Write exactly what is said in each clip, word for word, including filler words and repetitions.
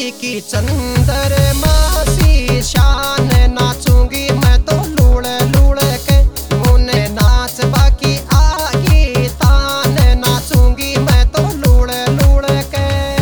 चांदी की चंद्रमा सी शान नाचूंगी मैं तो लूड़ लूड़ के मुने नाच बाकी आगी तान नाचूंगी मैं तो लूड़ लूड़ के।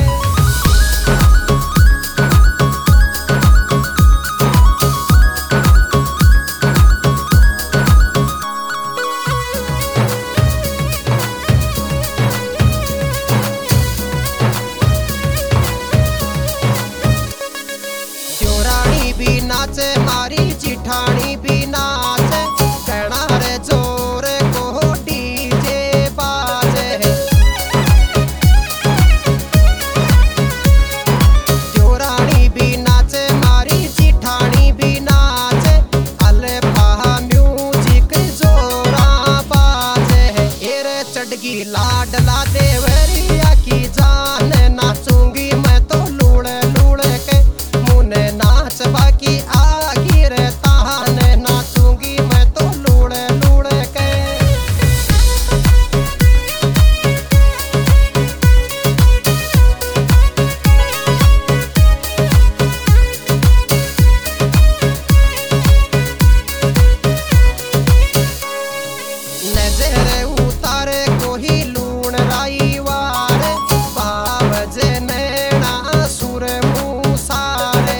भी नाचे मारी जिठानी भी नाचे कहना रे जोर को डीजे बाजे। त्योरानी भी नाचे मारी जिठानी भी नाचे अले पहा म्यूजिक जोरा बाजे। एरे चढ़गी लाडला देवरिया की जान नाचूंगी मैं तो लूड़ लूड़ के मुने नाच बाकी आगी रे तान नाचूंगी मैं तो लूड़ लूड़ के। नजर उतारे कोही लूण राई वारे बावजे नैना सुर मुँह सारे।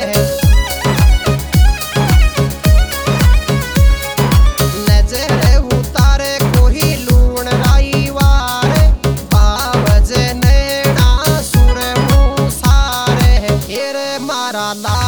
मारा ला